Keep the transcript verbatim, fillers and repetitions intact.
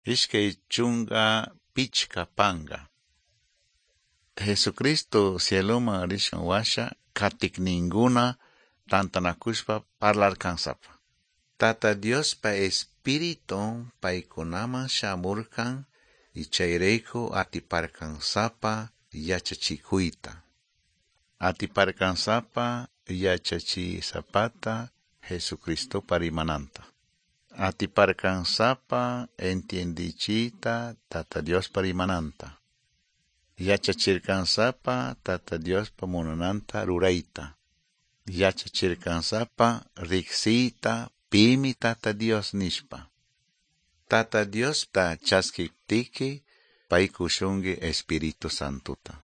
Ishkay chunga pichka panga. Jesucristo cieloma rishkan washa katik ninguna tantanakushpa parlarkansapa. Tata Dios pa espíritu paikunama shamurkan y chayreko atiparkansapa yachachikuita. Atiparkansapa yachachisapata Jesucristo parimananta. Atiparkansapa entiendichita Tata Dios parimananta. Yachachirkansapa Tata Dios pamunananta ruraita. Yachachirkansapa riksita pimi Tata Dios nishpa. Tata Dios ta chaskiktiki paikushungi Espíritu Santuta.